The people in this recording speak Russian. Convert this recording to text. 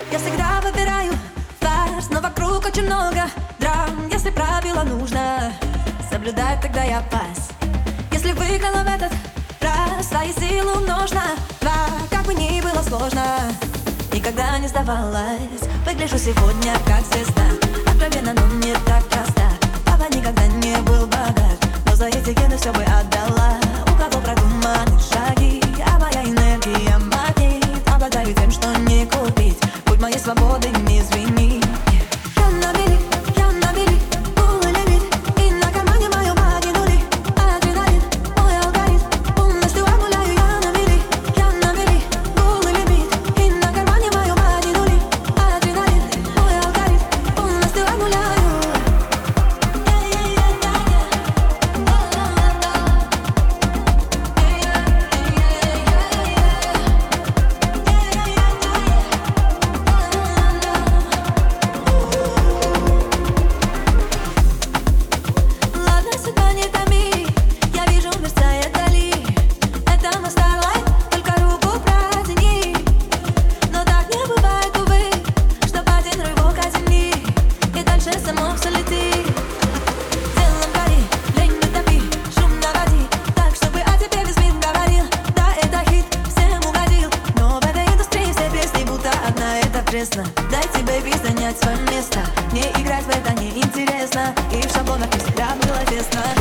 Я всегда выбираю фарс, но вокруг очень много драм. Если правила нужно соблюдать, тогда я пас. Если выиграла в этот раз, свои силы умножь на 2. Как бы ни было сложно, никогда не сдавалась. Выгляжу сегодня как звезда, откровенно, но не так проста. Папа никогда не был богат, но за эти гены все бы отдала. У кого продуманы шаги, а моя энергия магнит. Обладаю тем, что не купить, путь моей свободы не звенит. Я на мели, полный лимит, и на кармане мою магию нули. Адреналин, мой алгоритм, полностью обнуляю. Я на мели, полный лимит, и на кармане мою магию нули. Адреналин, мой алгоритм, полностью обнуляю. Ладно, судьба, не томи, я вижу, мерцает вдали. Это мой Starlight, только руку протяни. Но так не бывает, увы, чтоб один рывок озени, и дальше само все летит. Делом гори, лень не топи, шум наводи, так, чтобы о тебе весь мир говорил. Да, это хит, всем угодил, но в этой индустрии все песни будто одна, это пресно. Дайте, бэйби, занять свое место, не играть в это неинтересно, и в шаблонах не всегда было тесно.